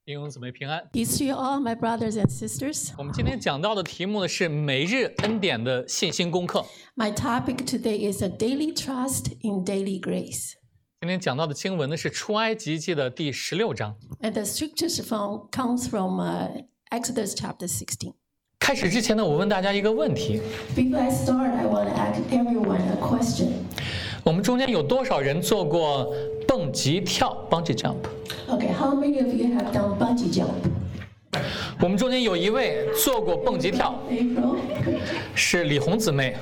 弟兄姊妹平安。 Peace to you all, my brothers and sisters. 我们今天讲到的题目呢是每日恩典的信心功课。 My topic today is a daily trust in daily grace. 今天讲到的经文呢是出埃及记的第16章。 And the scriptures comes from Exodus chapter 16. 开始之前呢，我问大家一个问题： Before I start, I want to ask everyone a question. 我们中间有多少人做过蹦极跳 （bungee jump）？ Okay, how many of you have done bungee jump? 我们中间有一位做过蹦极跳， April? 是李红姊妹。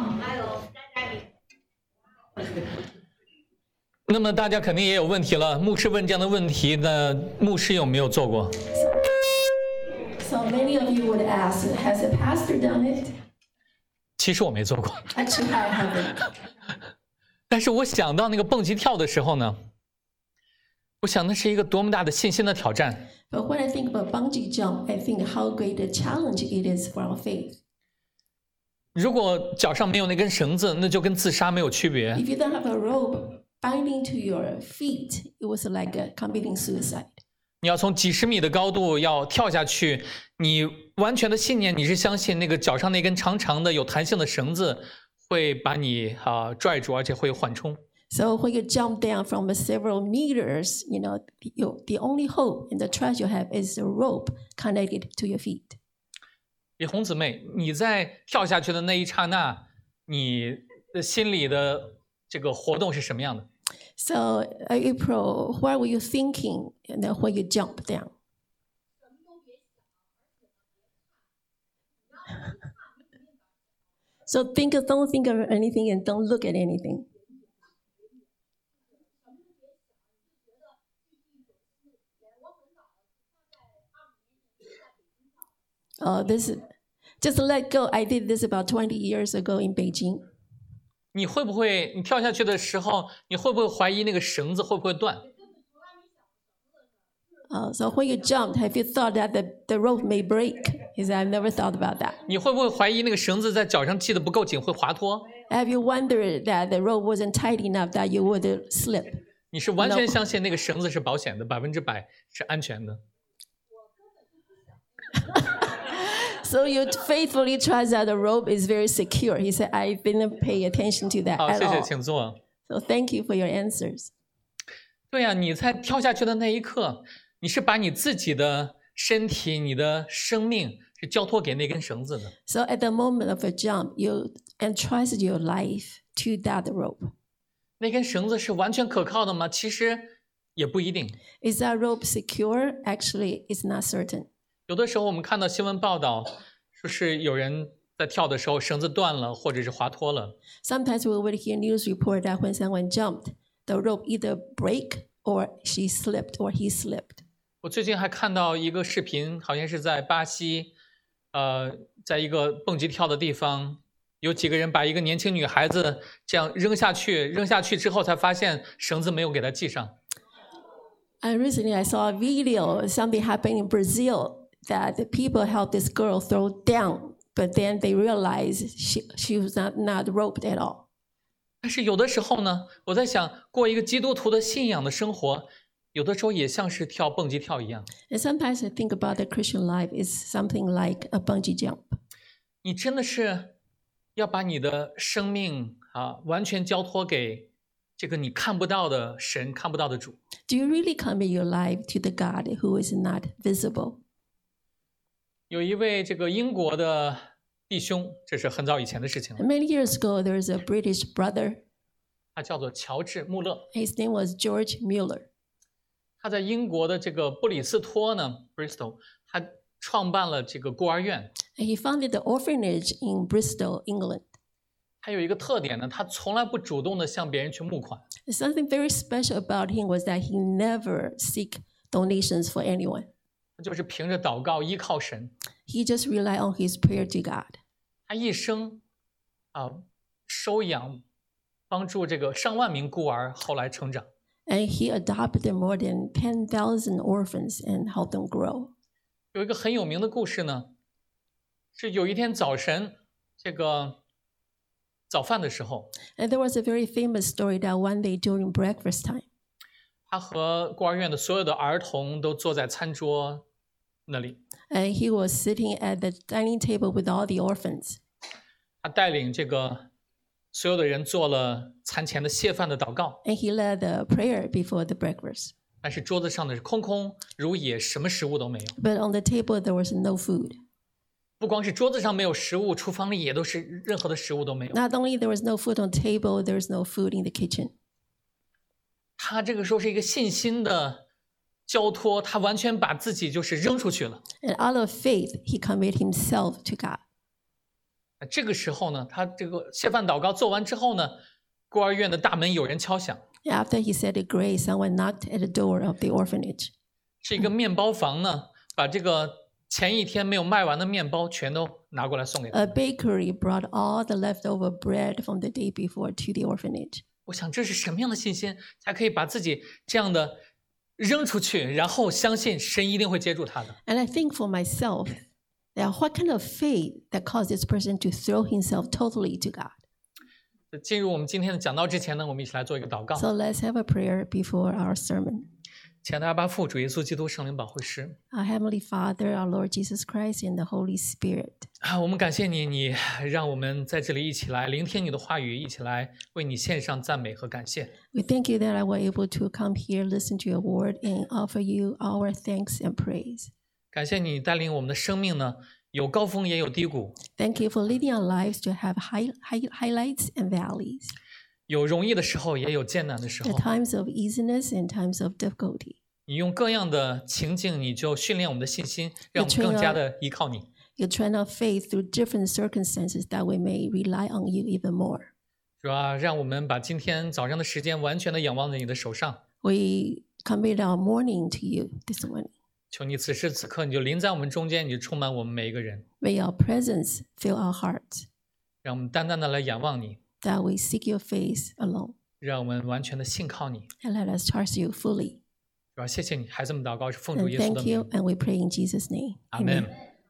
那么大家肯定也有问题了，牧师问这样的问题，那牧师有没有做过？ So many of you would ask, has a pastor done it? 其实我没做过， Actually, I haven't. 但是我想到那个蹦极跳的时候呢，我想那是一个多么大的信心的挑战。 But when I think about bungee jump, I think how great a challenge it is for our faith. 如果脚上没有那根绳子，那就跟自杀没有区别。 If you don't have a rope binding to your feet, it was like committing suicide. 你要从几十米的高度要跳下去，你完全的信念，你是相信那个脚上那根长长的有弹性的绳子会把你拽住，而且会有缓冲。 So when you jump down from several meters, the only hope and the trust you have is a rope connected to your feet. 李红姊妹，你在跳下去的那一刹那，你的心里的这个活动是什么样的？ So April, what were you thinking when you jump down? So don't think of anything and don't look at anything. Just let go. I did this about 20 years ago in Beijing. 你会不会，你跳下去的时候，你会不会怀疑那个绳子会不会断？ So when you jumped, have you thought that the rope may break? He said, I've never thought about that. 你会不会怀疑那个绳子在脚上系得不够紧会滑脱？ Have you wondered that the rope wasn't tight enough that you would slip? 你是完全相信那个绳子是保险的，100%是安全的。 So you faithfully trust that the rope is very secure. He said, I didn't pay attention to that 好， at 谢谢， all. 请坐。 So thank you for your answers. 对呀，你在跳下去的那一刻，你是把你自己的身体、你的生命是交托给那根绳子的。 So at the moment of a jump, you entrusted your life to that rope. 那根绳子是完全可靠的吗？其实也不一定。 Is that rope secure? Actually, it's not certain. 有的时候我们看到新闻报道，说是有人在跳的时候绳子断了，或者是滑脱了。 Sometimes we would hear news report that when someone jumped, the rope either break or she slipped or he slipped. 我最近还看到一个视频，好像是在巴西，在一个蹦极跳的地方，有几个人把一个年轻女孩子这样扔下去之后，才发现绳子没有给她系上。 And recently I saw a video, something happened in Brazil, that the people helped this girl throw down, but then they realized she was not roped at all. 但是有的时候呢，我在想，过一个基督徒的信仰的生活，有的时候也像是跳蹦极跳一样。 And sometimes I think about the Christian life is something like a bungee jump. 你真的是要把你的生命完全交托给这个你看不到的神、看不到的主。 Do you really commit your life to the God who is not visible? 有一位这个英国的弟兄，这是很早以前的事情了， Many years ago, there was a British brother. 他叫做乔治·穆勒。 His name was George Mueller. 他在英国的这个布里斯托呢 （Bristol），他创办了这个孤儿院。 And he founded the orphanage in Bristol, England. 他有一个特点呢，他从来不主动的向别人去募款， And something very special about him was that he never seek donations for anyone. 他就是凭着祷告依靠神。 He just relied on his prayer to God. 他一生收养、帮助这个上万名孤儿后来成长。 And he adopted more than 10,000 orphans and helped them grow. 有一个很有名的故事呢，是有一天早晨，这个早饭的时候， And there was a very famous story that one day during breakfast time, 他和孤儿院的所有的儿童都坐在餐桌那里， And he was sitting at the dining table with all the orphans. 他带领这个所有的人做了餐前的谢饭的祷告， And he led the prayer before the breakfast. 但是桌子上的是空空如也，什么食物都没有。 But on the table, there was no food. 不光是桌子上没有食物，厨房里也都是任何的食物都没有。 Not only there was no food on the table, there was no food in the kitchen. 他这个时候是一个信心的交托，他完全把自己就是扔出去了。 And out of faith, he committed himself to God. 这个时候呢，他这个谢饭祷告做完之后呢，孤儿院的大门有人敲响， After he said the grace, someone knocked at the door of the orphanage. 是一个面包房呢，把这个前一天没有卖完的面包全都拿过来送给他。 A bakery brought all the leftover bread from the day before to the orphanage. 我想这是什么样的信心，才可以把自己这样的扔出去，然后相信神一定会接住他的。 And I think for myself, that what kind of faith that caused this person to throw himself totally to God? 进入我们今天的讲道之前呢，我们一起来做一个祷告。 So let's have a prayer before our sermon. 亲爱的阿爸父，主耶稣基督圣灵保惠师 Our Heavenly Father, our Lord Jesus Christ, and the Holy Spirit. 啊，我们感谢你，你让我们在这里一起来聆听你的话语，一起来为你献上赞美和感谢。 We thank you that I was able to come here, listen to your word, and offer you our thanks and praise. 感谢你带领我们的生命呢，有高峰也有低谷， Thank you for leading our lives to have highlights and valleys, 有容易的时候，也有艰难的时 the 候。 times of easiness and times of difficulty. 你用各样的情境，你就训练我们的信心，让我们更加的依靠你。 You train our faith through different circumstances that we may rely on you even more. 主啊，让我们把今天早上的时间完全的仰望在你的手上。 We commit our morning to you this morning. 求你此时此刻，你就临在我们中间，你就充满我们每一个人， May your presence fill our hearts, 让我们单单的来仰望你， that we seek your face alone, 让我们完全的信靠你。 and let us trust you fully. 主啊，谢谢你，孩子们祷告是奉主 And 耶稣的 thank you, 名， and we pray in Jesus' name. 阿门。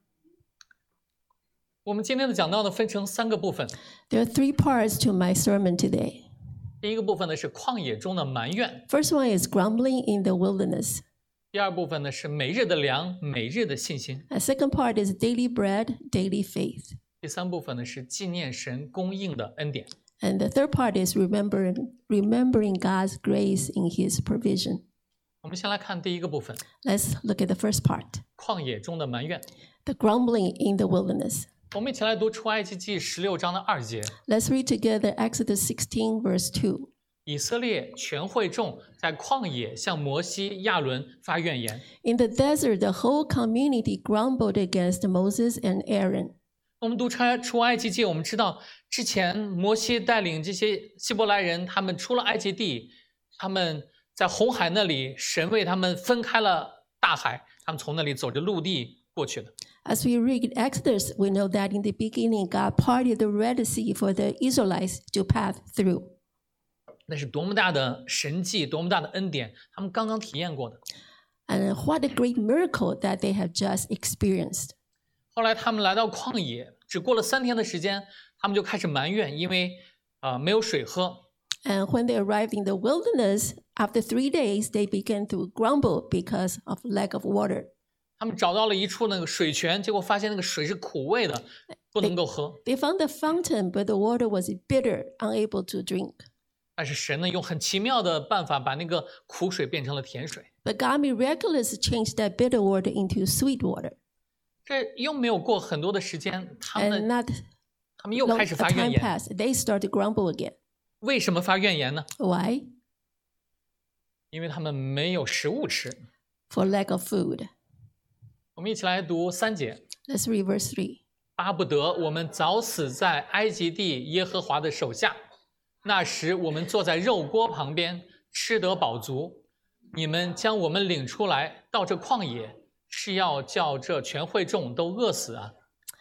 我们今天的讲道呢，分成3个部分。 There are 3 parts to my sermon today. 第一个部分呢是旷野中的埋怨， First one is grumbling in the wilderness. 第二部分呢是每日的粮，每日的信心。 The second part is daily bread, daily faith. 第三部分呢是纪念神供应的恩典。 And the third part is remembering God's grace in his provision. 我们先来看第一个部分， Let's look at the first part, 旷野中的埋怨。 the grumbling in the wilderness. 我们一起来读出埃及记16章的2节。 Let's read together Exodus 16, verse 2. 以色列全会众在旷野向摩西、亚伦发怨言。 In the desert, the whole community grumbled against Moses and Aaron. 我们读出埃及记，我们知道之前摩西带领这些希伯来人，他们出了埃及地，他们在红海那里，神为他们分开了大海，他们从那里走着陆地过去的。 As we read Exodus, we know that in the beginning, God parted the Red Sea for the Israelites to pass through. 那是多么大的神迹，多么大的恩典，他们刚刚体验过的。 And what a great miracle that they have just experienced. 后来他们来到旷野，只过了3天的时间，他们就开始埋怨，因为没有水喝。 And when they arrived in the wilderness, after 3 days, they began to grumble because of lack of water. 他们找到了一处那个水泉，结果发现那个水是苦味的，不能够喝。 They found the fountain, but the water was bitter, unable to drink. 但是神呢，用很奇妙的办法把那个苦水变成了甜水。 But God miraculously changed that bitter water into sweet water. 这又没有过很多的时间，他 And 们 not 又 long 开始 a 发怨 time 言。 passed, they started to grumble again. 为什么发怨言呢？ Why? 因为他们没有食物吃。 For lack of food. 我们一起来读3节。 Let's read verse 3. 巴不得我们早死在埃及地耶和华的手下，那时我们坐在肉锅旁边，吃得饱足。你们将我们领出来到这旷野，是要叫这全会众都饿死啊！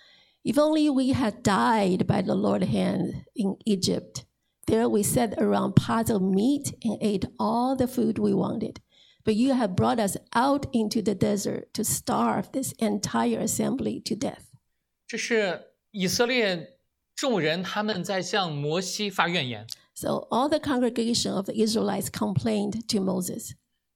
If only we had died by the Lord's hand in Egypt. There we sat around pots of meat and ate all the food we wanted. But you have brought us out into the desert to starve this entire assembly to death. 这是以色列众人他们在向摩西发怨言。 So all the congregation of the Israelites complained to Moses.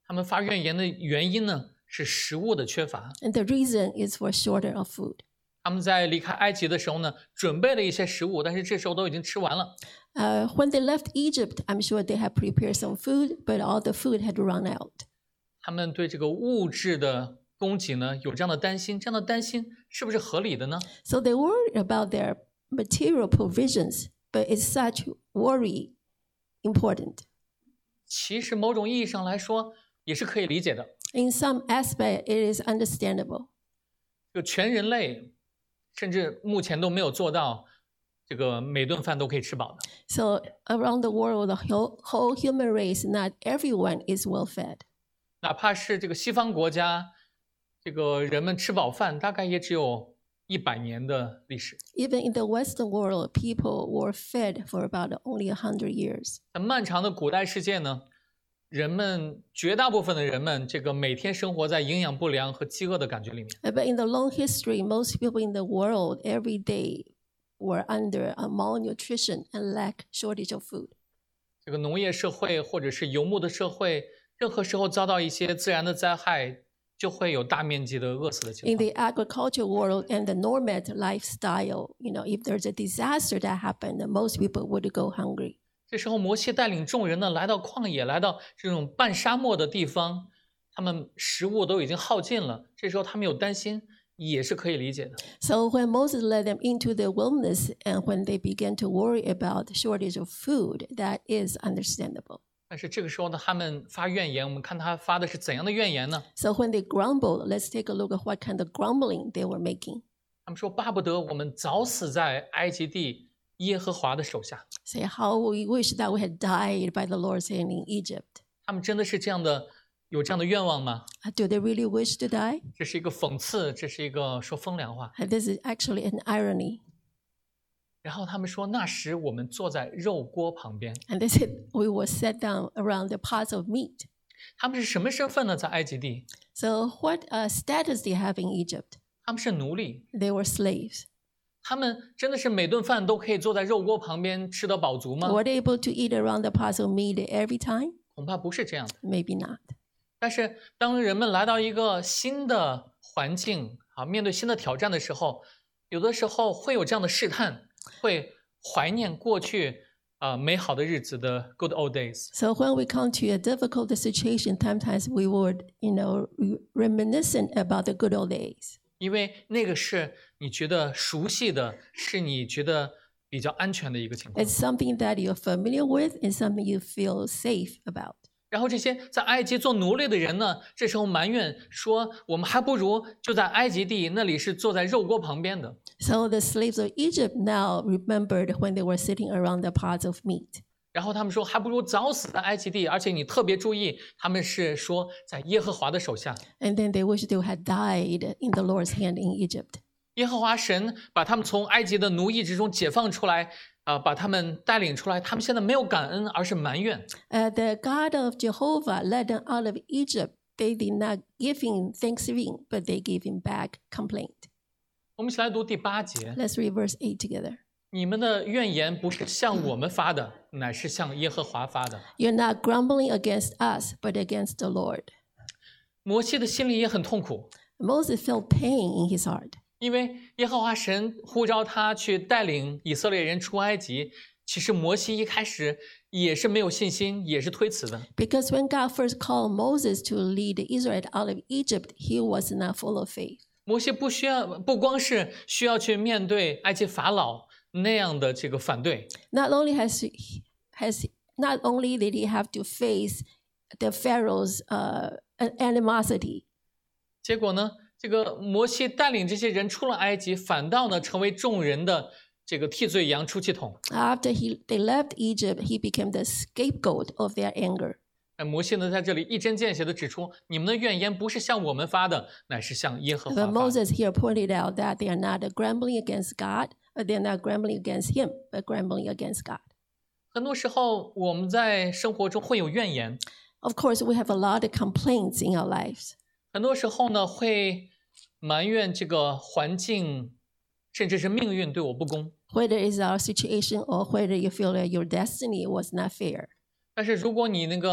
他们发怨言的原因呢是食物的缺乏。 And the reason is for shortage of food. 他们在离开埃及的时候呢，准备了一些食物，但是这时候都已经吃完了。 When they left Egypt, I'm sure they had prepared some food, but all the food had run out. 他们对这个物质的供给呢有这样的担心，这样的担心是不是合理的呢？ So they worried about their material provisions, but is such worry important? 其实某种意义上来说也是可以理解的。 In some aspect, it is understandable. 这个全人类甚至目前都没有做到这个每顿饭都可以吃饱的。 So around the world, the whole human race, not everyone is well fed. 哪怕是这个西方国家，这个人们吃饱饭大概也只有100年的历史。 Even in the Western world, people were fed for about only 100 years. 在漫长的古代世界呢，人们绝大部分的人们，这个每天生活在营养不良和饥饿的感觉里面。 But in the long history, most people in the world every day were under a malnutrition and lack shortage of food. 这个农业社会或者是游牧的社会，任何时候遭到一些自然的灾害，就会有大面积的饿死的情 In 况。 the agricultural world and the nomad lifestyle, if there's a disaster that happened, most people would go hungry. 这时候，摩西带领众人呢，来到旷野，来到这种半沙漠的地方，他们食物都已经耗尽了。这时候，他们有担心，也是可以理解的。 So when Moses led them into the wilderness and when they began to worry about the shortage of food, that is understandable. 但是这个时候呢，他们发怨言，我们看他发的是怎样的怨言呢？ So when they grumbled, let's take a look at what kind of grumbling they were making. 他们说：“巴不得我们早死在埃及地耶和华的手下。” Say how we wish that we had died by the Lord's hand in Egypt. 他们真的是这样的，有这样的愿望吗？ Do they really wish to die? 这是一个讽刺，这是一个说风凉话。 This is actually an irony. 然后他们说：“那时我们坐在肉锅旁边。 And they said we were set down around the pots of meat. ” 他们是什么身份呢？在埃及地， So what status they have in Egypt? 他们是奴隶。 They were slaves. 他们真的是每顿饭都可以坐在肉锅旁边吃得饱足吗？ Were they able to eat around the pots of meat every time? 恐怕不是这样的。 Maybe not. 但是当人们来到一个新的环境啊，面对新的挑战的时候，有的时候会有这样的试探，会怀念过去美好的日子的 good old days。 So when we come to a difficult situation, sometimes we would, reminiscent about the good old days. 因为那个是你觉得熟悉的，是你觉得比较安全的一个情况。 It's something that you're familiar with and something you feel safe about. 然后这些在埃及做奴隶的人呢，这时候埋怨说：“我们还不如就在埃及地，那里是坐在肉锅旁边的。” So the slaves of Egypt now remembered when they were sitting around the pots of meat. 然后他们说：“还不如早死在埃及地。”而且你特别注意，他们是说在耶和华的手下。 And then they wish they had died in the Lord's hand in Egypt. 耶和华神把他们从埃及的奴役之中解放出来，把他们带领出来。他们现在没有感恩，而是埋怨。 The God of Jehovah led them out of Egypt. They did not give him thanksgiving, but they gave him back complaint. 我们一起来读第8节。 Let's read verse 8 together. 你们的怨言不是向我们发的，乃是向耶和华发的。 You're not grumbling against us, but against the Lord. 摩西的心里也很痛苦， Moses felt pain in his heart 因为耶和华神呼召他去带领以色列人出埃及。其实摩西一开始也是没有信心，也是推辞的。 because when God first called Moses to lead the Israelites out of Egypt, he was not full of faith. 摩西不光是需要去面对埃及法老那样的这个反对， Not only not only did he have to face the Pharaoh's animosity, 结果呢，这个摩西带领这些人出了埃及，反倒呢成为众人的这个替罪羊、出气筒。 after they left Egypt, he became the scapegoat of their anger. 那摩西呢在这里一针见血地指出，你们的怨言不是向我们发的，乃是向耶和华 But 发的。 Moses here pointed out that they are not grumbling against God, but they're not grumbling against him, but grumbling against God. 很多时候我们在生活中会有怨言， Of course, we have a lot of complaints in our lives. 很多时候呢会埋怨这个环境，甚至是命运对我不公。 Whether it's our situation or whether you feel that your destiny was not fair. 但是如果你那个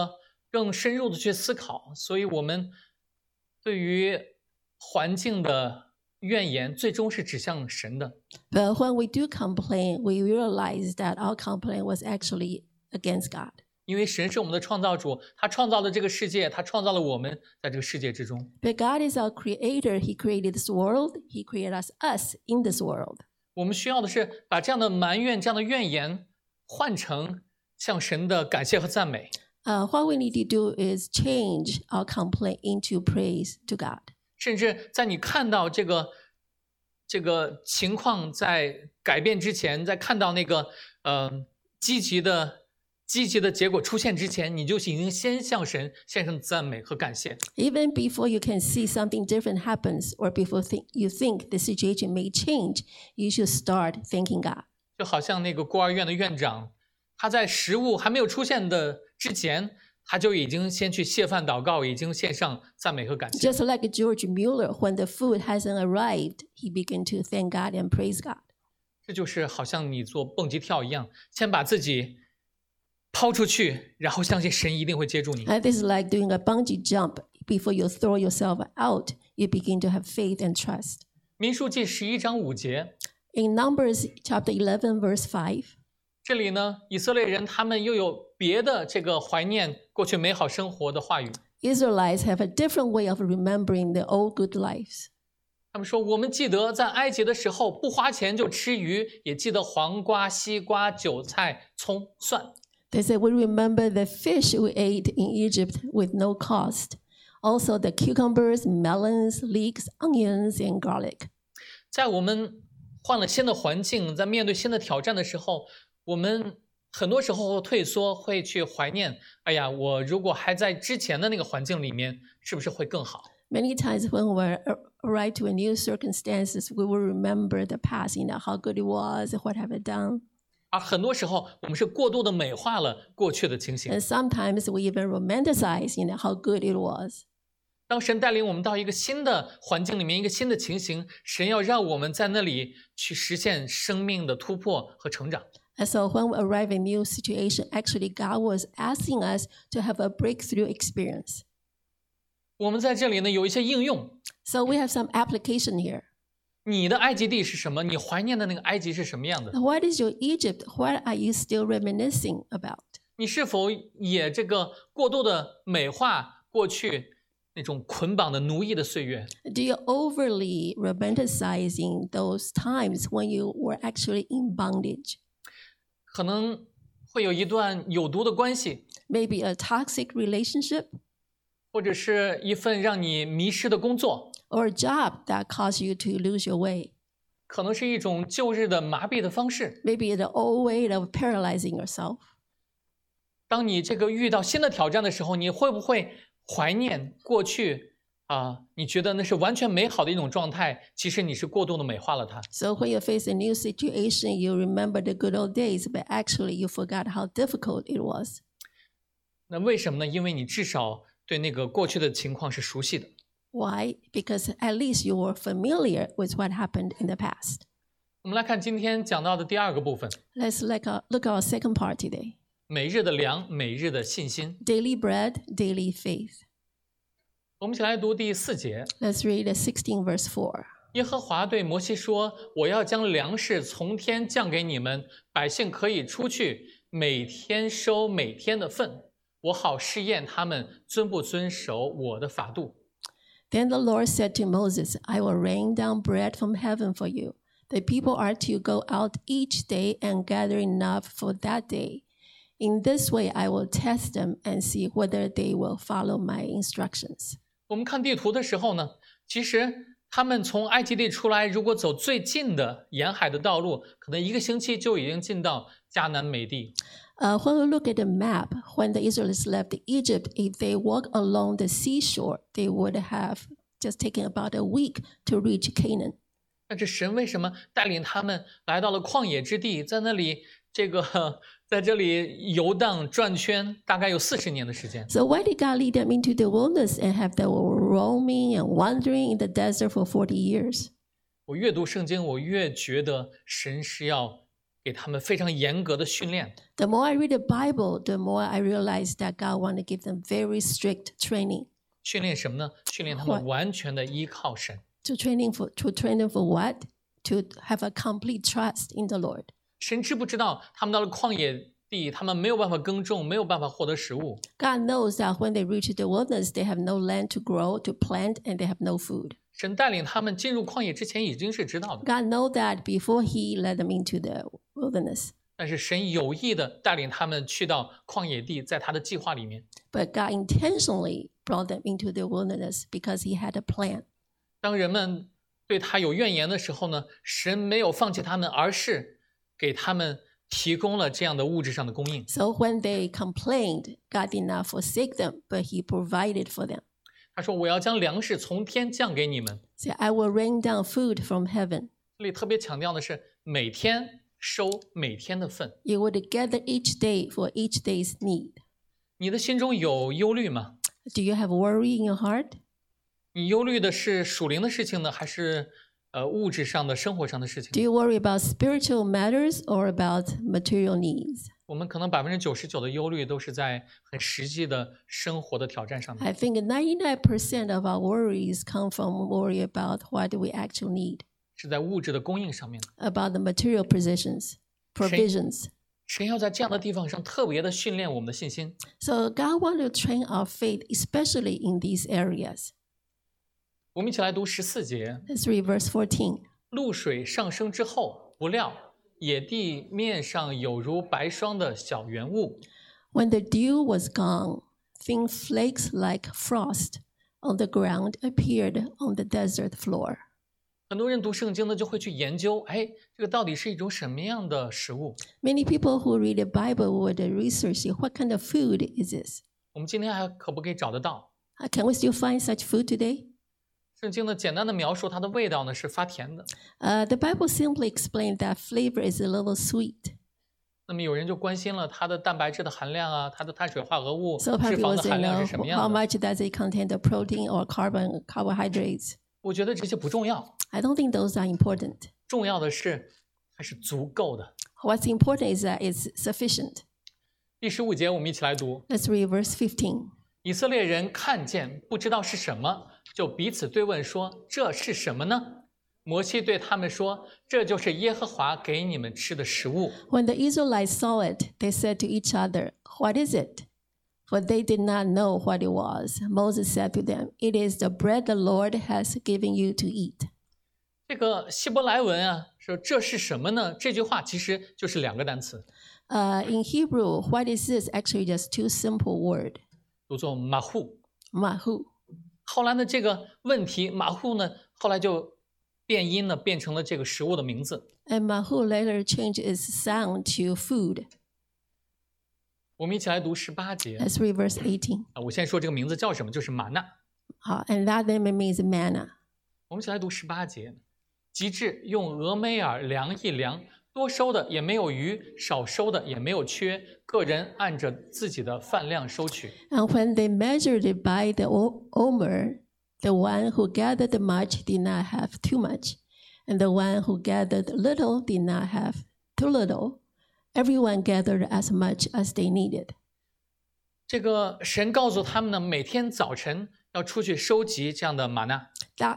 更深入的去思考。所以我们对于环境的怨言，最终是指向神的。 But when we do complain, we realize that our complaint was actually against God. 因为神是我们的创造主，他创造了这个世界，他创造了我们在这个世界之中。 But God is our creator. He created this world. He created us in this world. 我们需要的是把这样的埋怨、这样的怨言换成向神的感谢和赞美。 What we need to do is change our complaint into praise to God. 甚至在你看到这个情况在改变之前，在看到那个积极的结果出现之前，你就已经先向神献上赞美和感谢。 Even before you can see something different happens, or before you think the situation may change, you should start thanking God. 就好像那个孤儿院的院长，他在食物还没有出现的之前，他就已经先去谢饭祷告，已经献上赞美和感谢。 Just like George Mueller, when the food hasn't arrived, he began to thank God and praise God. 这就是好像你做蹦极跳一样，先把自己抛出去，然后相信神一定会接住你。 And this is like doing a bungee jump. Before you throw yourself out, you begin to have faith and trust. 民数记11章5节， In Numbers chapter 11, verse 5, 这里呢，以色列人他们又有别的这个怀念过去美好生活的话语。 Israelites have a different way of remembering their old good lives. 他们说：“我们记得在埃及的时候，不花钱就吃鱼，也记得黄瓜、西瓜、韭菜、葱、蒜。” They said, we remember the fish we ate in Egypt with no cost. Also the cucumbers, melons, leeks, onions, and garlic. 在我们换了新的环境，在面对新的挑战的时候，我们很多时候退缩，会去怀念。哎呀，我如果还在之前的那个环境里面，是不是会更好？ Many times when we arrive to a new circumstances, we will remember the past, how good it was, what have I done. 而很多时候，我们是过度的美化了过去的情形。 And sometimes we even romanticize, how good it was. 当神带领我们到一个新的环境里面，一个新的情形，神要让我们在那里去实现生命的突破和成长。 And so when we arrive in a new situation, actually God was asking us to have a breakthrough experience. 我们在这里呢有一些应用。 So we have some application here. 你的埃及地是什么？你怀念的那个埃及是什么样的？ What is your Egypt? What are you still reminiscing about? 你是否也这个过度的美化过去那种捆绑的奴役的岁月？ Do you overly romanticizing those times when you were actually in bondage? 可能会有一段有毒的关系， Maybe a toxic relationship 或者是一份让你迷失的工作， or a job that caused you to lose your way. 可能是一种旧日的麻痹的方式。 Maybe the old way of paralyzing yourself. 当你这个遇到新的挑战的时候，你会不会怀念过去你觉得那是完全美好的一种状态，其实你是过度的美化了它。 So when you face a new situation, you remember the good old days, but actually you forgot how difficult it was. 那为什么呢？因为你至少对那个过去的情况是熟悉的。 Why? Because at least you were familiar with what happened in the past. 我们来看今天讲到的第二个部分， Let's look at our second part today. 每日的粮，每日的信心。 Daily bread, daily faith. 我们一起来读第4节。 Let's read 16 verse 4. 耶和华对摩西说：“我要将粮食从天降给你们，百姓可以出去，每天收每天的份，我好试验他们遵不遵守我的法度。” Then the Lord said to Moses, I will rain down bread from heaven for you. The people are to go out each day and gather enough for that day. In this way, I will test them and see whether they will follow my instructions. 我们看地图的时候呢，其实他们从埃及地出来，如果走最近的沿海的道路，可能1个星期就已经进到迦南美地。 When we look at the map, when the Israelites left Egypt, if they walk along the seashore, they would have just taken about a week to reach Canaan. 但是神为什么带领他们来到了旷野之地，在那里在这里游荡转圈，大概有40年的时间。 So why did God lead them into the wilderness and have them roaming and wandering in the desert for 40 years? 我越读圣经，我越觉得神是要给他们非常严格的训练。 The more I read the Bible, the more I realize that God wants to give them very strict training. 训练什么呢？训练他们 What? 完全的依靠神。 To train them for what? To have a complete trust in the Lord. 神知不知道他们到了旷野地，他们没有办法耕种，没有办法获得食物。 God knows that when they reach the wilderness, they have no land to grow, to plant, and they have no food. 神带领他们进入旷野之前已经是知道的， God knows that before He led them into the wilderness. 但是神有意的带领他们去到旷野地，在他的计划里面。 But God intentionally brought them into the wilderness because He had a plan. 当人们对他有怨言的时候呢，神没有放弃他们，而是给他们提供了这样的物质上的供应。 So when they complained, God did not forsake them, but He provided for them. 他说：“我要将粮食从天降给你们。” So I will rain down food from heaven. 这里特别强调的是每天收每天的份。 You would gather each day for each day's need. 你的心中有忧虑吗？ Do you have worry in your heart? 你忧虑的是属灵的事情呢，还是物质上的生活上的事 Do 情？ you worry about spiritual matters or about material needs? 我们可能99%的忧虑都是在很实际的生活的挑战上面。 I think 99% of our worries come from worry about what we actually need, 是在物质的供应上面的。 about the material provisions. 神要在这样的地方上特别的训练我们的信心。 So God wants to train our faith, especially in these areas. 我们一起来读14节。 Let's read verse 14. 露水上升之后，不料野地面上有如白霜的小圆雾， When the dew was gone, thin flakes like frost on the ground appeared on the desert floor. 很多人读圣经呢，就会去研究，哎，这个到底是一种什么样的食物？ Many people who read the Bible would research what kind of food is this. 我们今天还可不可以找得到？ Can we still find such food today? 圣经呢，简单的描述它的味道呢是发甜的。 The Bible simply explains that flavor is a little sweet. 那么有人就关心了它的蛋白质的含量啊，它的碳水化合物、 So 脂 people 肪 will 的 say, 含量是什么 how 样的？ much does it contain the protein or carbohydrates? 我觉得这些不重要， I don't think those are important. 重要的是它是足够的。 What's important is that it's sufficient. 第15节我们一起来读。 Let's read verse 15. 以色列人看见不知道是什么，就彼此对问说：“这是什么呢？”摩西对他们说：“这就是耶和华给你们吃的食物。” When the Israelites saw it, they said to each other, "What is it?" For they did not know what it was. Moses said to them, "It is the bread the Lord has given you to eat." 这个希伯来文啊，说这是什么呢？这句话其实就是2个单词， In Hebrew, what is this? Actually, just two simple words. 读作马户。 Mahu. 后来呢，这个问题马户呢，后来就变音呢，变成了这个食物的名字。 And mahu later changed its sound to food. 我们一起来读18节 Let's read verse 18. 啊，我先说这个名字叫什么，就是玛纳。 And that name means manna. 我们一起来读18节。及至用俄梅尔量一量，多收的也没有余，少收的也没有缺，个人按着自己的饭量收取。 And when they measured it by the omer, the one who gathered much did not have too much, and the one who gathered little did not have too little. Everyone gathered as much as they needed. 这个神告诉他们呢，每天早晨要出去收集这样的玛纳，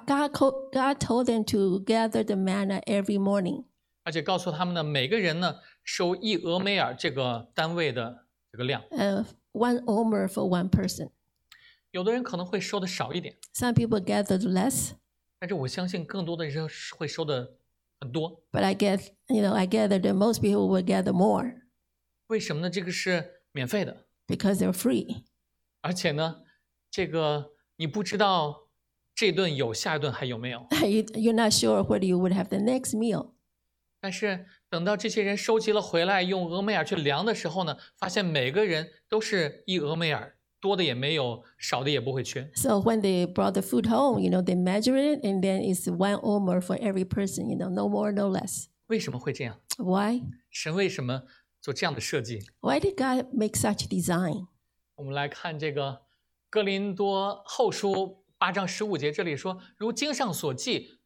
God told them to gather the manna every morning. 而且告诉他们呢，每个人呢收1俄梅尔这个单位的这个量。 One omer for one person. 有的人可能会收的少一点， Some people gathered less, 但是我相信更多的人会收的很多。 but I gather that most people will gather more 为什么呢？这个是免费的， because they're free. 而且呢，这个你不知道这顿有，下一顿还有没有。 You're not sure whether you would have the next meal. 但是等到这些人收集了回来，用俄梅尔去量的时候呢，发现每个人都是1俄梅尔，多的也没有，少的也不会缺。 So when they brought the food home, they measured it, and then it's one omer for every person, no more, no less. 为什么会这样？ Why? 神为什么做这样的设计？ Why did God make such design? 我们来看这个哥林多后书8章15节，这里说：“如经上所记，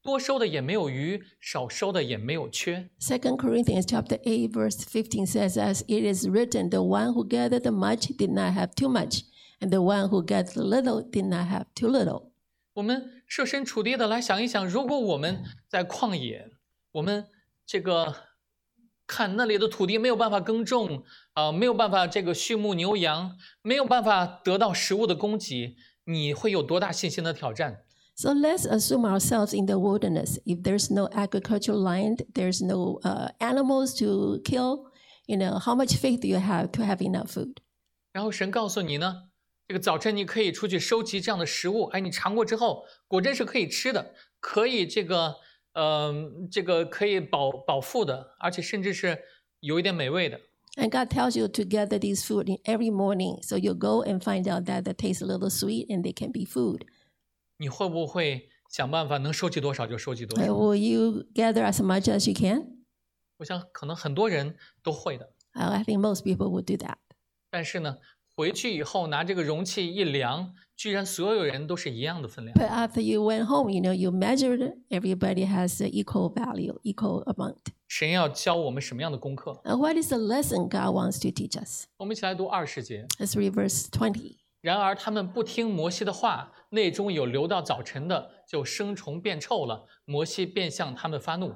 多收的也没有余，少收的也没有缺。 2 Corinthians chapter 8, verse 15 says, as it is written, the one who gathered much did not have too much, and the one who gathered little did not have too little. 我们设身处地的来想一想，如果我们在旷野，我们这个看那里的土地没有办法耕种，没有办法这个畜牧牛羊，没有办法得到食物的供给，你会有多大信心的挑战？ So let's assume ourselves in the wilderness. If there's no agricultural land, there's no animals to kill, how much faith do you have to have enough food? 然后神告诉你呢，这个早晨你可以出去收集这样的食物，你尝过之后，果真是可以吃的，可以这个可以饱腹的，而且甚至是有一点美味的。 And God tells you to gather these food in every morning. So you go and find out that they taste a little sweet and they can be food. 你会不会想办法能收集多少就收集多少？ Will you gather as much as you can? 我想可能很多人都会的。 I think most people would do that. 但是呢，回去以后拿这个容器一量，居然所有人都是一样的分量。 But after you went home, you measured, everybody has the equal value, equal amount. 神要教我们什么样的功课？ And what is the lesson God wants to teach us? 我们一起来读20节。 Let's read verse 20. 然而他们不听摩西的话，内中有留到早晨的，就生虫变臭了。摩西便向他们发怒。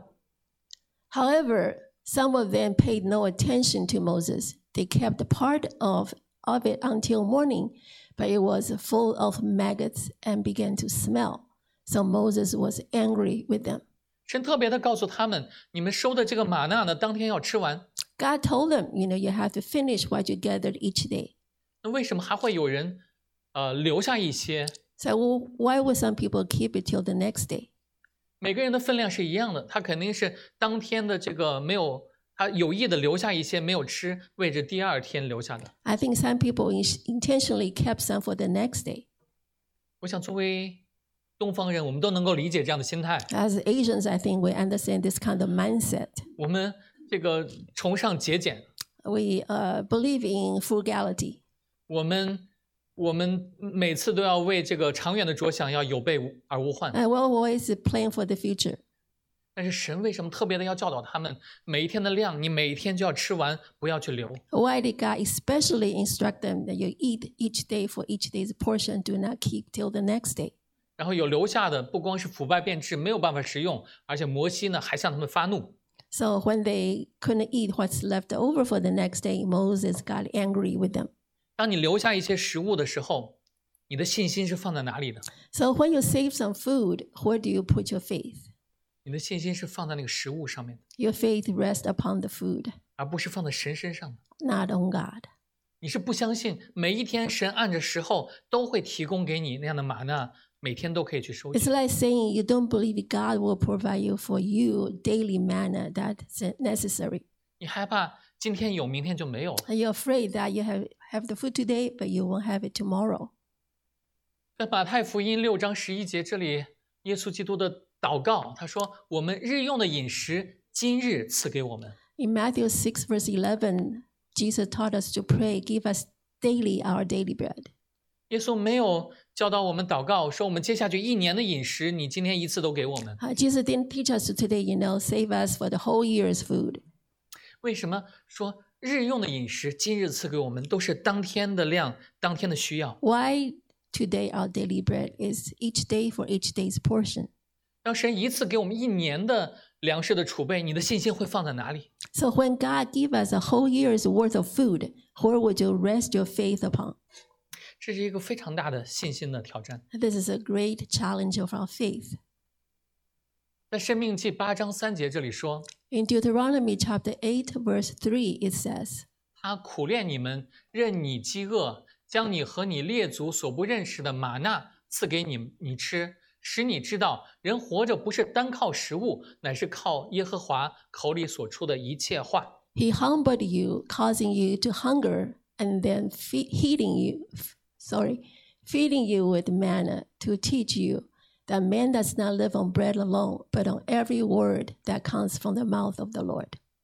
However, some of them paid no attention to Moses. They kept part of it until morning, but it was full of maggots and began to smell. So Moses was angry with them. 神特别的告诉他们，你们收的这个玛纳呢，当天要吃完。 God told them, you have to finish what you gathered each day. 那为什么还会有人留下一些？ So why would some people keep it till the next day? 每个人的分量是一样的，他肯定是当天的这个没有，他有意的留下一些没有吃，为着第二天留下的。 I think some people intentionally kept some for the next day. 我想作为东方人，我们都能够理解这样的心态。 As Asians, I think we understand this kind of mindset. 我们这个崇尚节俭， We believe in frugality. 我们每次都要为这个长远的着想，要有备而无患。 And we're always plan for the future. 但是神为什么特别的要教导他们，每一天的量，你每一天就要吃完，不要去留。 Why did God especially instruct them that you eat each day for each day's portion, do not keep till the next day? 然后有留下的，不光是腐败变质，没有办法食用，而且摩西呢还向他们发怒。 So when they couldn't eat what's left over for the next day, Moses got angry with them. 当你留下一些食物的时候，你的信心是放在哪里的？ So when you save some food, where do you put your faith? 你的信心是放在那个食物上面的， Your faith rests upon the food, 而不是放在神身上的。 not on God. 你是不相信每一天神按着时候都会提供给你那样的玛纳，每天都可以去收 It's 取。 like saying you don't believe God will provide you for you daily manna that's necessary. 你害怕今天有，明天就没有。 And you're afraid that you have the food today, but you won't have it tomorrow. 在马太福音6章11节这里，耶稣基督的祷告，他说：“我们日用的饮食，今日赐给我们。” In Matthew 6, verse 11, Jesus taught us to pray, give us daily our daily bread. 耶稣没有教导我们祷告，说我们接下去1年的饮食，你今天一次都给我们。 Jesus didn't teach us today, save us for the whole year's food. 为什么说日用的饮食今日赐给我们，都是当天的量，当天的需要？ Why today our daily bread is each day for each day's portion. 当神一次给我们1年的粮食的储备，你的信心会放在哪里？ So when God gives us a whole year's worth of food, where would you rest your faith upon? 这是一个非常大的信心的挑战。 This is a great challenge of our faith. 在申命记8章3节这里说， In Deuteronomy chapter 8, verse 3, it says, 他苦练你们，任你饥饿，将你和你列祖所不认识的玛纳赐给你吃，使你知道人活着不是单靠食物，乃是靠耶和华口里所出的一切话。 He humbled you, causing you to hunger, and then feeding you with manna to teach you that man does not live on bread alone, but on every word that comes from the mouth of the Lord.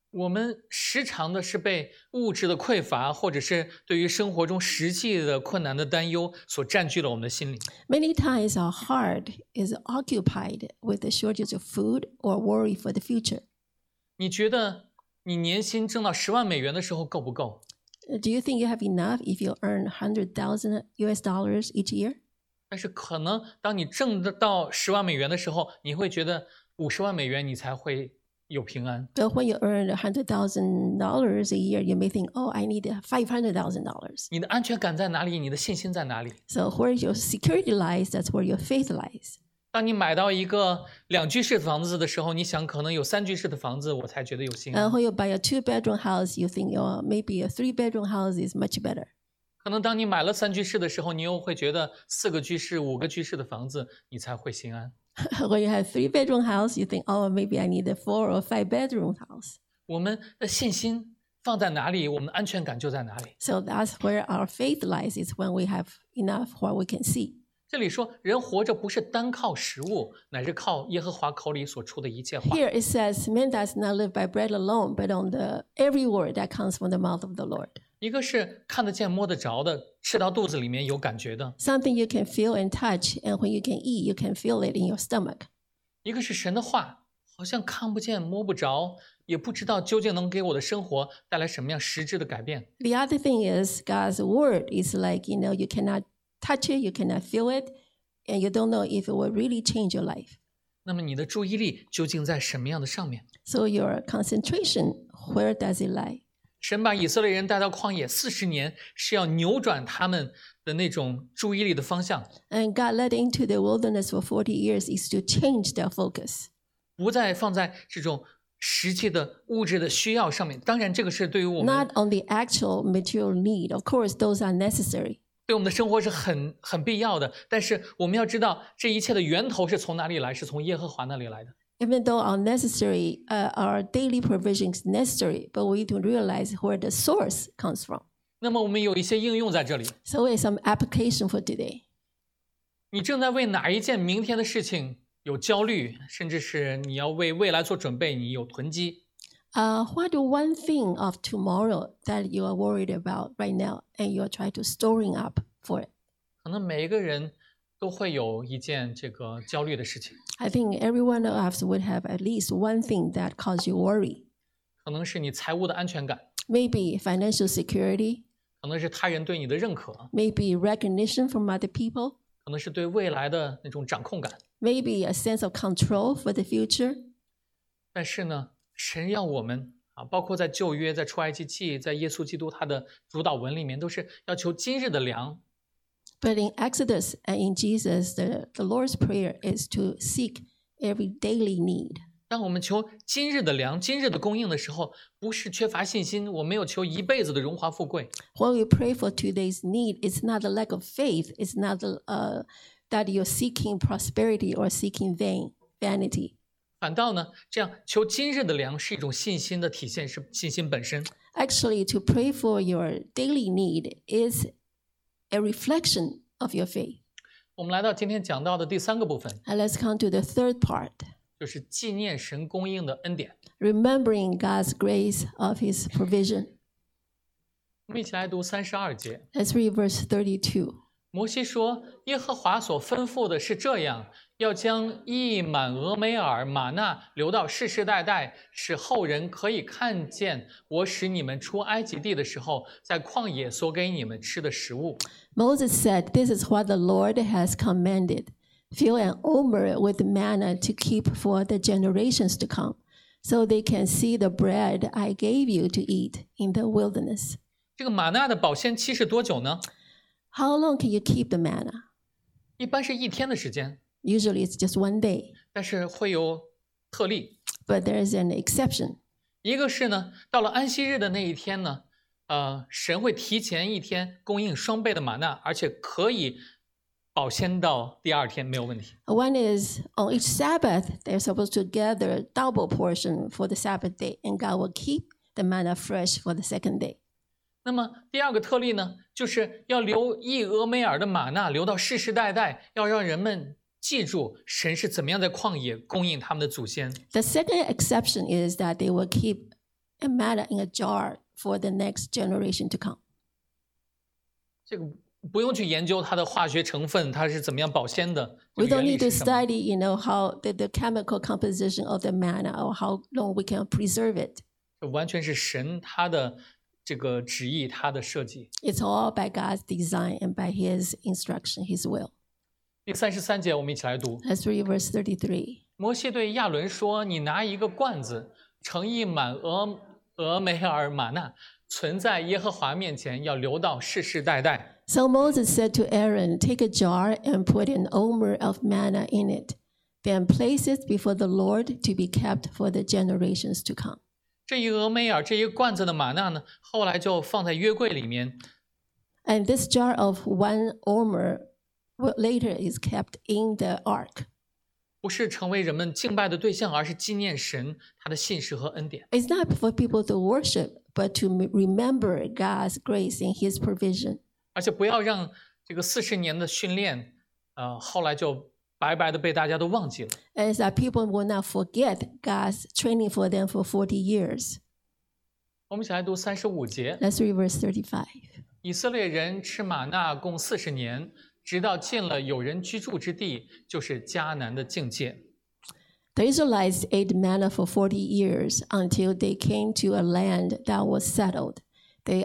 我们时常的是被物质的匮乏，或者是对于生活中实际的困难的担忧所占据了我们的心灵。 Many times our heart is occupied with the shortage of food or worry for the future. 你觉得你年薪挣到10万美元的时候够不够？ Do you think you have enough if you earn 100,000 US dollars each year? 但是可能当你挣得到10万美元的时候，你会觉得50万美元你才会有平安。 But when you earn $100,000 a year, you may think, oh, I need $500,000. 你的安全感在哪里？你的信心在哪里？ So where your security lies, that's where your faith lies. 当你买到一个2居室房子的时候，你想可能有3居室的房子，我才觉得有信安。 When you buy a 2-bedroom house, you think, oh, maybe a 3-bedroom house is much better. 可能当你买了3居室的时候，你又会觉得4个居室、5个居室的房子，你才会心安。 When you have 3-bedroom house, you think, oh, maybe I need a 4 or 5-bedroom house. 我们的信心放在哪里，我们的安全感就在哪里。 So that's where our faith lies, is when we have enough what we can see. 这里说，人活着不是单靠食物，乃是靠耶和华口里所出的一切话。 Here it says, man does not live by bread alone, but on the every word that comes from the mouth of the Lord. 一个是看得见、摸得着的，吃到肚子里面有感觉的； Something you can feel and touch, and when you can eat, you can feel it in your stomach. 一个是神的话，好像看不见、摸不着，也不知道究竟能给我的生活带来什么样实质的改变。 The other thing is God's word is like, you cannot touch it, you cannot feel it, and you don't know if it will really change your life. 那么你的注意力究竟在什么样的上面？ So your concentration, where does it lie? 神把以色列人带到旷野40年，是要扭转他们的那种注意力的方向， And God led into the wilderness for 40 years is to change their focus. 不再放在这种实际的物质的需要上面。当然，这个是对于我们 Not on the actual material need. Of course, those are necessary. 对我们的生活是很必要的。但是我们要知道，这一切的源头是从哪里来？是从耶和华那里来的。 Even though our daily provision is necessary, but we need to realize where the source comes from. 那么我们有一些应用在这里。 So here's some application for today. 你正在为哪一件明天的事情有焦虑，甚至是你要为未来做准备，你有囤积。 What one thing of tomorrow that you are worried about right now, and you are trying to storing up for it? 可能每一个人都会有一件这个焦虑的事情， I think every one of us would have at least one thing that causes you worry. 可能是你财务的安全感， Maybe financial security, 可能是他人对你的认可， maybe recognition from other people, 可能是对未来的那种掌控感。 maybe a sense of control for the future. 但是呢，神要我们包括在旧约、在出埃及记、在耶稣基督他的主导文里面，都是要求今日的粮。 But in Exodus and in Jesus, the Lord's Prayer is to seek every daily need. 当我们求今日的粮、今日的供应的时候，不是缺乏信心，我没有求一辈子的荣华富贵， When we pray for today's need, it's not a lack of faith. It's not that you're seeking prosperity or seeking vanity. 反倒呢，这样求今日的粮是一种信心的体现，是信心本身。 Actually, to pray for your daily need is a reflection of your faith. 我们来到今天讲到的第3个部分， And let's come to the third part, 就是纪念神供应的恩典。 remembering God's grace of his provision. 我们一起来读32节。 Let's read verse 32. 摩西说：“耶和华所吩咐的是这样，要将一满俄梅尔玛纳留到世世代代，使后人可以看见我使你们出埃及地的时候，在旷野所给你们吃的食物。” Moses said, "This is what the Lord has commanded. Fill an omer with manna to keep for the generations to come, so they can see the bread I gave you to eat in the wilderness." 这个玛纳的保鲜期是多久呢？ How long can you keep the manna? 一般是1天的时间， Usually it's just one day, 但是会有特例。 but there is an exception. 一个是呢，到了安息日的那一天呢，神会提前1天供应双倍的玛纳，而且可以保鲜到第2天没有问题。 One is on each Sabbath, they're supposed to gather a double portion for the Sabbath day, and God will keep the manna fresh for the second day. 那么第2个特例呢，就是要留一俄梅尔的玛纳留到世世代代，要让人们记住神是怎么样在旷野供应他们的祖先。 The second exception is that they will keep and manna in a jar for the next generation to come. 这个不用去研究它的化学成分，它是怎么样保鲜的，这 We 个 don't 原理 need to 是什么？ study, how the chemical composition of the manna or how long we can preserve it. 这完全是神他的这个旨意，他的设计。 It's all by God's design and by His instruction, His will. 第33节，我们一起来读。 Let's read verse 33. 摩西对亚伦说：“你拿一个罐子，盛一满俄梅尔玛纳，存在耶和华面前，要留到世世代代。” So Moses said to Aaron, Take a jar and put an omer of manna in it. Then place it before the Lord to be kept for the generations to come. 这一俄梅尔这一罐子的玛纳呢，后来就放在约柜里面。 And this jar of 1 omer later is kept in the ark. 不是成为人们敬拜的对象，而是纪念神他的信实和恩典。 It's not for people to worship, but to remember God's grace and His provision. 而且不要让这个40年的训练，后来就白白的被大家都忘记了。 And that people will not forget God's training for them for 40 years. 我们一起来读35节。 Let's read verse 35. 以色列人吃玛纳共40年，直到进了有人居住之地，就是迦南的境界。 The Israelites ate manna for 40 years until they came to a land that was settled. They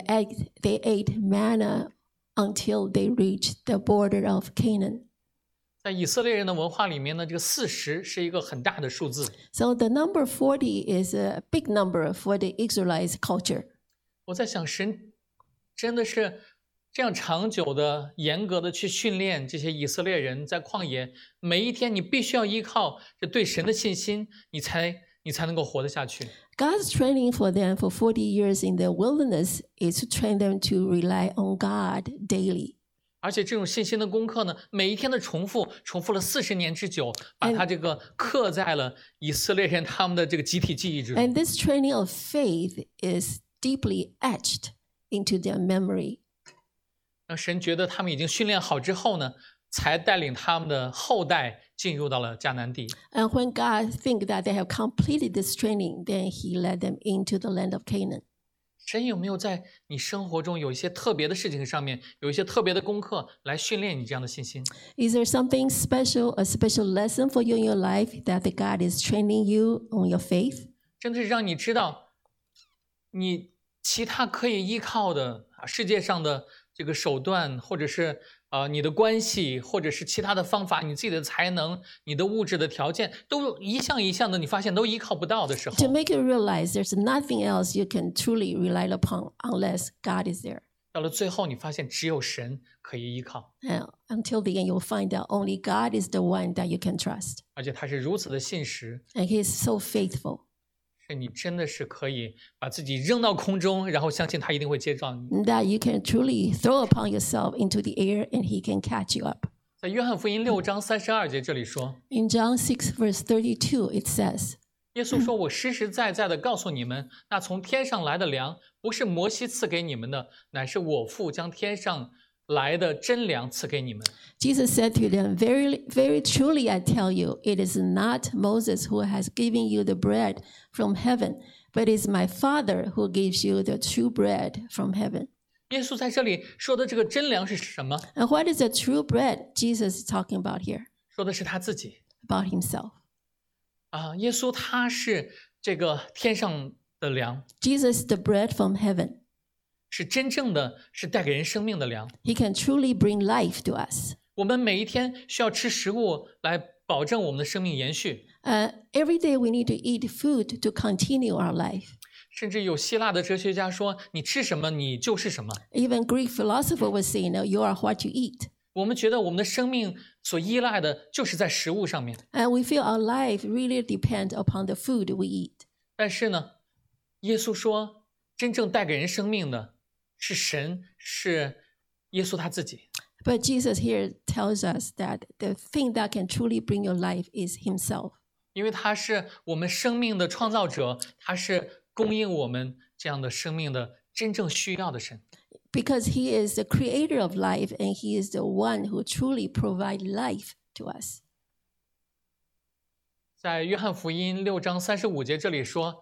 ate manna until they reached the border of Canaan. 在以色列人的文化里面呢，这个40是一个很大的数字。 So the number 40 is a big number for the Israelites culture. 我在想，神真的是这样长久的、严格的去训练这些以色列人，在旷野每一天，你必须要依靠这对神的信心，你才能够活得下去。 God's training for them for 40 years in the wilderness is to train them to rely on God daily. 而且这种信心的功课呢，每一天的重复了40年之久，把它这个刻在了以色列人他们的这个集体记忆之中。 And this training of faith is deeply etched into their memory. 让神觉得他们已经训练好之后呢，才带领他们的后代进入到了迦南地。 And when God think that they have completed this training, then He led them into the land of Canaan. 神有没有在你生活中有一些特别的事情上面，有一些特别的功课来训练你这样的信心？ Is there something special, a special lesson for you in your life that the God is training you on your faith? 真的是让你知道，你其他可以依靠的世界上的这个手段，或者是你的关系，或者是其他的方法，你自己的才能，你的物质的条件，都一项一项的，你发现都依靠不到的时候， To make you realize there's nothing else you can truly rely upon unless God is there. 到了最后，你发现只有神可以依靠， And until the end, you'll find that only God is the one that you can trust. 而且他是如此的信实， And He is so faithful 是你真的是可以把自己扔到空中，然后相信他一定会接住你。 that you can truly throw upon yourself into the air and He can catch you up. 在约翰福音6章32节这里说， In John 6, verse 32, it says, 耶稣说：“我实实在在的告诉你们，那从天上来的粮，不是摩西赐给你们的，乃是我父将天上来的真粮赐给你们。 Jesus said to them, Very, very truly I tell you, it is not Moses who has given you the bread from heaven, but it is my Father who gives you the true bread from heaven. ” 耶稣在这里说的这个真粮是什么？ And what is the true bread Jesus is talking about here? 说的是他自己 About Himself. 耶稣他是这个天上的粮， Jesus is the bread from heaven. 是真正的是带给人生命的粮。 He can truly bring life to us. 我们每一天需要吃食物来保证我们的生命延续。 Every day we need to eat food to continue our life. 甚至有希腊的哲学家说：“你吃什么，你就是什么。” Even Greek philosopher would say, you are what you eat. 我们觉得我们的生命所依赖的就是在食物上面， And we feel our life really depends upon the food we eat. 但是呢，耶稣说，真正带给人生命的是神，是耶稣他自己。 But Jesus here tells us that the thing that can truly bring your life is Himself. 因为他是我们生命的创造者，他是供应我们这样的生命的真正需要的神。 Because He is the creator of life and He is the one who truly provides life to us. 在约翰福音6章35节这里说，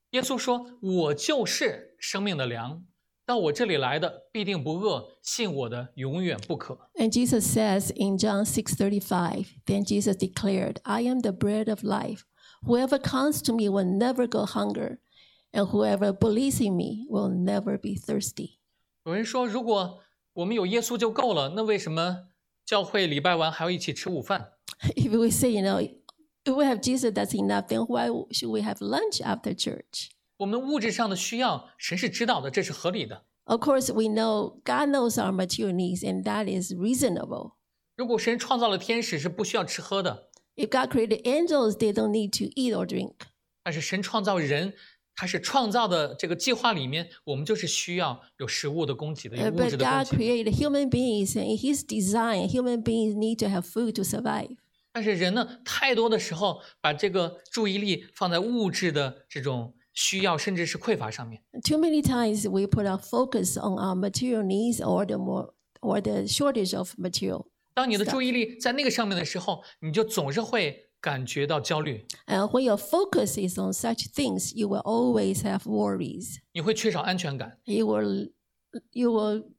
耶稣说：“我就是生命的粮，到我这里来的必定不饿，信我的永远不渴。” And Jesus says in John 6:35, then Jesus declared, I am the bread of life. Whoever comes to me will never go hunger, and whoever believes in me will never be thirsty. 有人说，如果我们有耶稣就够了，那为什么教会礼拜完还要一起吃午饭？ If we say, if we have Jesus, that's enough, then why should we have lunch after church? 我们物质上的需要，神是知道的，这是合理的。 Of course, we know God knows our material needs, and that is reasonable. 如果神创造了天使是不需要吃喝的， If God created angels, they don't need to eat or drink. 但是神创造人，他是创造的这个计划里面，我们就是需要有食物的供给的，有物 But 质的供 God 给。 created human beings, and in His design, human beings need to have food to survive. 但是人呢，太多的时候把这个注意力放在物质的这种需要，甚至是匮乏上面。 Too many times we put our focus on our material needs or the shortage of material. 当你的注意力在那个上面的时候，你就总是会感觉到焦虑， And when your focus is on such things, you will always have worries. 你会缺少安全感。 You will you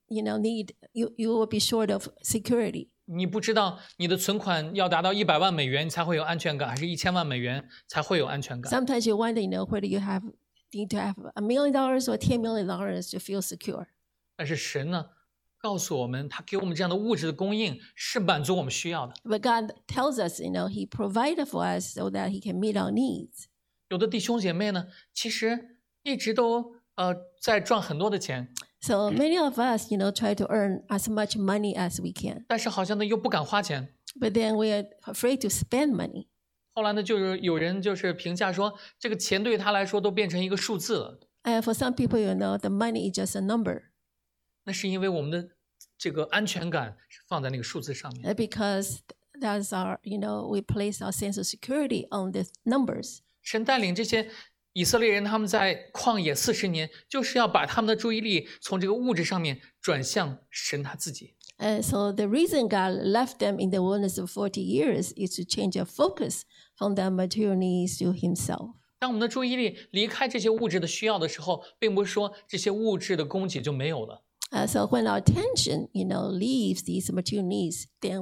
will be short of security. 你不知道你的存款要达到100万美元，你才会有安全感，还是1000万美元才会有安全感？ Sometimes you wonder, whether you need to have $1 million or $10 million to feel secure. 但是神呢，告诉我们，他给我们这样的物质的供应是满足我们需要的。 But God tells us, He provided for us so that He can meet our needs. 有的弟兄姐妹呢，其实一直都在赚很多的钱， So many of us, try to earn as much money as we can. 但是好像呢又不敢花钱。 But then we are afraid to spend money. 后来呢，就是有人就是评价说，这个钱对他来说都变成一个数字了。 And for some people, the money is just a number. 那是因为我们的这个安全感是放在那个数字上面。 Because that's we place our sense of security on the numbers. 神带领这些以色列人，他们在旷野40年，就是要把他们的注意力从这个物质上面转向神他自己。 And so the reason God left them in the wilderness of 40 years is to change their focus from their material needs to Himself. 当我们的注意力离开这些物质的需要的时候，并不是说这些物质的供给就没有了。 So when our attention, leaves these material needs, then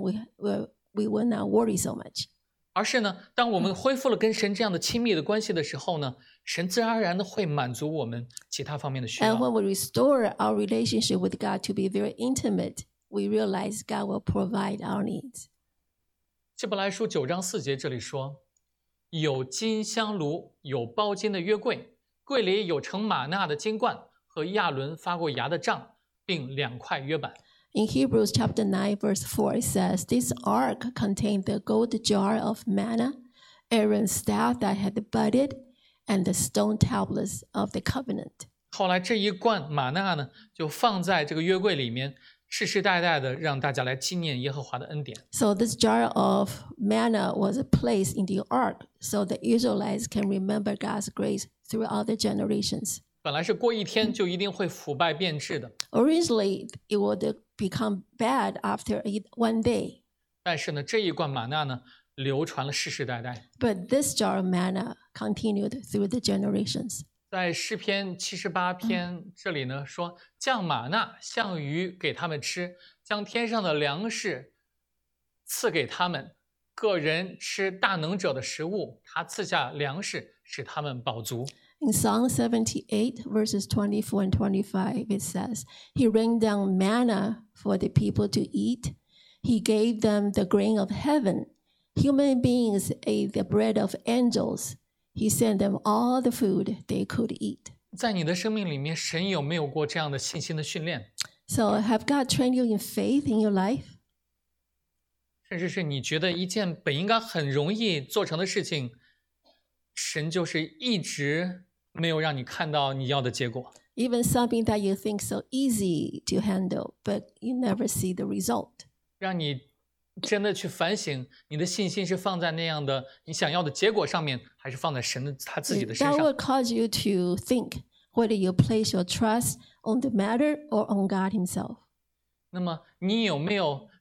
we will not worry so much. 而是呢，当我们恢复了跟神这样的亲密的关系的时候呢，神自然而然的会满足我们其他方面的需 And 要。 when we restore our relationship with God to be very intimate, we realize God will provide our needs. 希伯来书9章4节这里说：“有金香炉，有包金的约柜，柜里有盛玛纳的金罐和亚伦发过芽的杖，并2块约板。” In Hebrews chapter 9, verse 4, it says, This ark contained the gold jar of manna, Aaron's staff that had budded, and the stone tablets of the covenant. 后来这一罐玛纳呢，就放在这个约柜里面，世世代代的让大家来纪念耶和华的恩典。 So this jar of manna was placed in the ark so the Israelites can remember God's grace throughout the generations. 本来是过一天就一定会腐败变质的， Originally, it would become bad after one day. 但是呢，这一罐玛纳呢，流传了世世代代。 But this jar of manna continued through the generations. 在诗篇78篇这里呢说，降玛纳像鱼给他们吃，将天上的粮食赐给他们，个人吃大能者的食物，他赐下粮食使他们饱足。 In Psalm 78, verses 24 and 25, it says, He rained down manna for the people to eat. He gave them the grain of heaven. Human beings ate the bread of angels. He sent them all the food they could eat. 在你的生命里面，神有没有过这样的信心的训练？ So have God trained you in faith in your life? 甚至是你觉得一件本应该很容易做成的事情，神就是一直没有让你看到你要的结果。 Even something that you think so easy to handle, but you never see the result. 让你真的去反省，你的信心是放在那样的你想要的结果上面，还是放在神的他自己的身 That 上？ will cause you to think whether you place your trust on the matter or on God Himself. 那么你有没有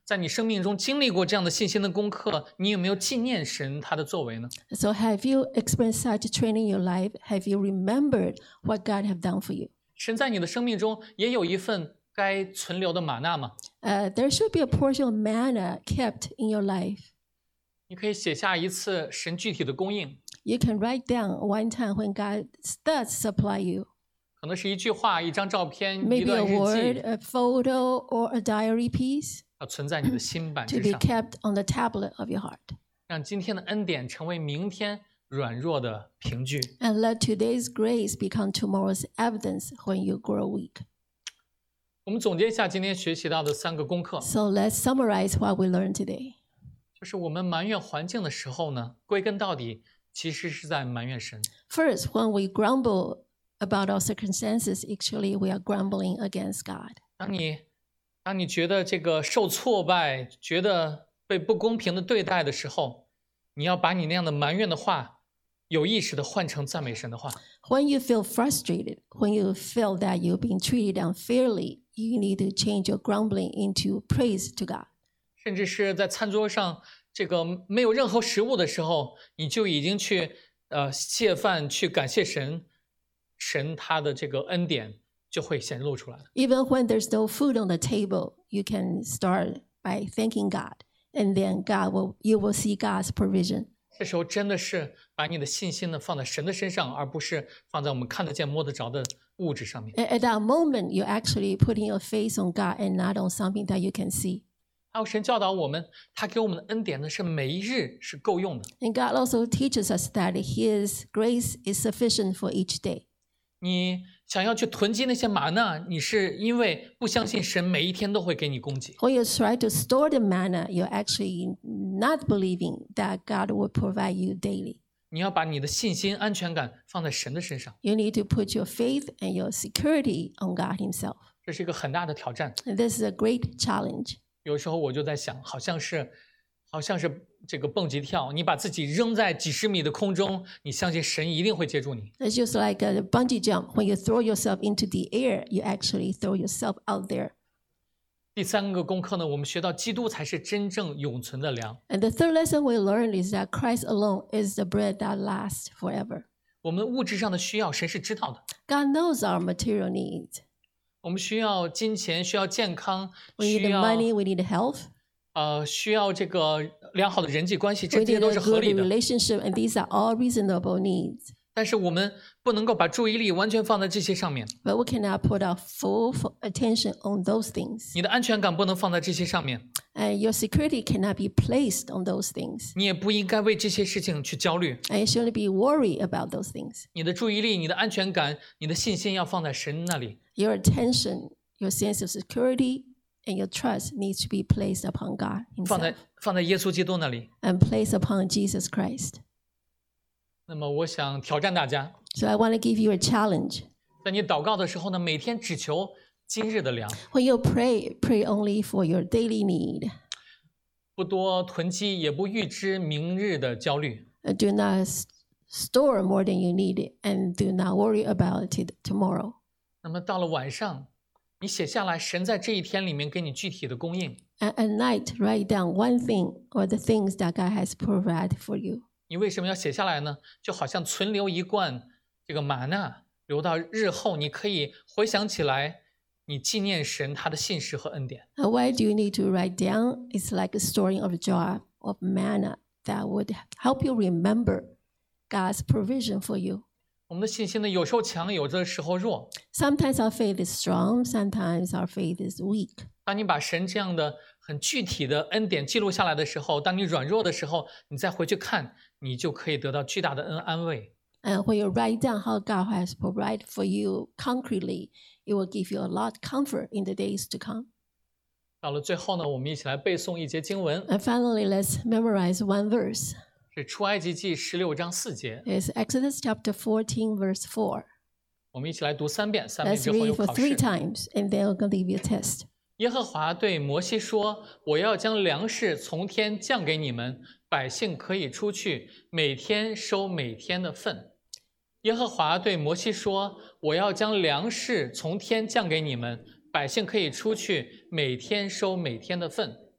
在你生命中经历过这样的信心的功课，你有没有纪念神他的作为呢？ So have you experienced such training in your life? Have you remembered what God have done for you? 神在你的生命中也有一份该存留的玛纳吗？ There should be a portion of manna kept in your life. 你可以写下一次神具体的供应， You can write down one time when God does supply you. 可能是一句话、一张照片、一 Maybe 段 a 日 word, 记， a photo, or a diary piece 要存在你的心板 to 之 be 上， kept on the tablet of your heart. 让今天的恩典成为明天软弱的凭据。 And let today's grace become tomorrow's evidence when you grow weak. 我们总结一下今天学习到的3个功课， So let's summarize what we learned today. 就是我们埋怨环境的时候呢，归根到底其实是在埋怨神。 First, when we grumble about our circumstances, actually we are grumbling against God. 当你觉得这个受挫败，觉得被不公平的对待的时候，你要把你那样的埋怨的话，有意识的换成赞美神的话。 When you feel frustrated, when you feel that you're being treated unfairly, you need to change your grumbling into praise to God. 甚至是在餐桌上这个没有任何食物的时候，你就已经去谢饭，去感谢神，神他的这个恩典就会显露出来了。 Even when there's no food on the table, you can start by thanking God, and then you will see God's provision. 这时候真的是把你的信心呢放在神的身上，而不是放在我们看得见摸得着的物质上面。 At that moment, you're actually putting your faith on God and not on something that you can see. 还有神教导我们，他给我们的恩典呢是每一日是够用的。 And God also teaches us that His grace is sufficient for each day. 你想要去囤积那些玛纳，你是因为不相信神每一天都会给你供给。 When you try to store the manna, you're actually not believing that God will provide you daily. 你要把你的信心、安全感放在神的身上， You need to put your faith and your security on God Himself. 这是一个很大的挑战。 And this is a great challenge. 有时候我就在想，好像是这个蹦极跳，你把自己扔在几十米的空中，你相信神一定会接住你。 It's just like a bungee jump. When you throw yourself into the air, you actually throw yourself out there. 第3个功课呢，我们学到基督才是真正永存的粮。 And the third lesson we learned is that Christ alone is the bread that lasts forever. 我们物质上的需要，神是知道的。 God knows our material needs. 我们需要金钱，需要健康， We 需 need 要 money, we need health, 需要这个良好的人际关系， we 这些 need 都 a 是合 good 理的。 relationship, and these are all reasonable needs. 但是我们不能够把注意力完全放在这些上面， But we cannot put our full attention on those things. 你的安全感不能放在这些上面， And your security cannot be placed on those things. 你也不应该为这些事情去焦虑。 And you shouldn't be worried about those things. 你的注意力、你的安全感、你的信心要放在神那里。 Your attention, your sense of security, and your trust needs to be placed upon God 放在耶稣基督那里。 and placed upon Jesus Christ. 那么，我想挑战大家， So I want to give you a challenge. 在你祷告的时候呢，每天只求今日的粮， When you pray, pray only for your daily need. 不多囤积，也不预知明日的焦虑。 Do not store more than you need, and do not worry about it tomorrow. 那么到了晚上，你写下来，神在这一天里面给你具体的供应。 At night, write down one thing or the things that God has provided for you. 你为什么要写下来呢？就好像存留一罐这个玛纳，留到日后，你可以回想起来，你纪念神他的信实和恩典。 And why do you need to write down? It's like a storing of a jar of manna that would help you remember God's provision for you. 我们的信心呢，有时候强，有的时候弱。 Sometimes our faith is strong, sometimes our faith is weak. 当你把神这样的很具体的恩典记录下来的时候，当你软弱的时候，你再回去看，你就可以得到巨大的安慰。 And when you write down how God has provided for you concretely, it will give you a lot of comfort in the days to come. 到了最后呢，我们一起来背诵一节经文， And finally, let's memorize one verse. 是出埃及记16章4节， It's Exodus chapter 14, verse 4. 我们一起来读3遍，3遍 Let's 之后 read 有 for 考 3 试。 times, and then we're going to give you a test. 耶和华对摩西说：“我要将粮食从天降给你们，百姓可以出去，每天收每天的份。”耶和华对摩西说：“我要将粮食从天降给你们，百姓可以出去，每天收每天的份。”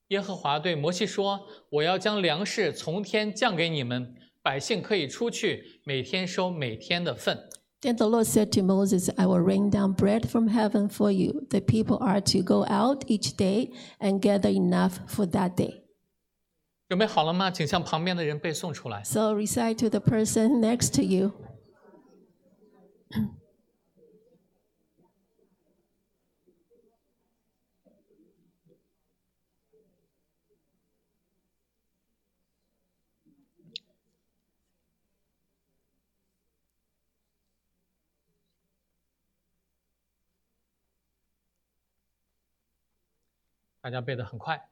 耶和华对摩西说：“我要将粮食从天降给你们，百姓可以出去，每天收每天的份。” Then the Lord said to Moses, I will rain down bread from heaven for you. The people are to go out each day and gather enough for that day. 准备好了吗？请向旁边的人背诵出来。 So recite to the person next to you. 大家背得很快。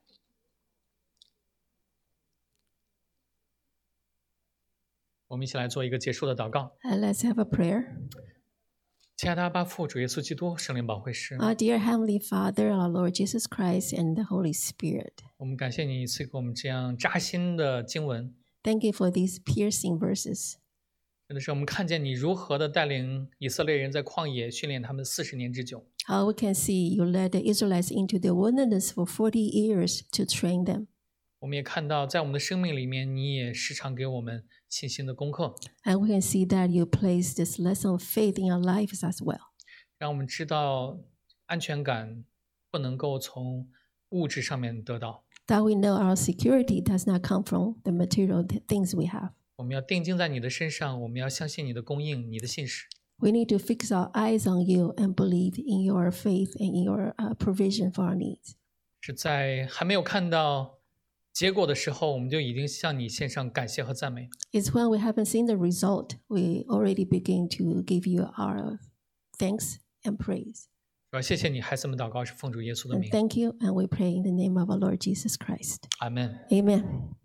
我们一起来做一个结束的祷告。 Let's have a prayer. 亲爱的阿爸父，主耶稣基督，圣灵保惠师， Our dear Heavenly Father, our Lord Jesus Christ, and the Holy Spirit. 我们感谢你赐给我们这样扎心的经文， Thank you for these piercing verses. 真的是我们看见你如何的带领以色列人在旷野训练他们40年之久。 How we can see you led the Israelites into the wilderness for 40 years to train them. 我们也看到，在我们的生命里面，你也时常给我们信心的功课， And we can see that you place this lesson of faith in our lives as well. 让我们知道安全感不能够从物质上面得到， That we know our security does not come from the material things we have. 我们要定睛在你的身上，我们要相信你的供应，你的信实。 We need to fix our eyes on you and believe in your faith and in your provision for our needs. 是在还没有看到结果的时候，我们就已经向你献上感谢和赞美。 It's when we haven't seen the result, we already begin to give you our thanks and praise. 主要谢谢你，孩子们祷告是奉主耶稣的 And 名， thank you, and we pray in the name of our Lord Jesus Christ. 阿门。 Amen.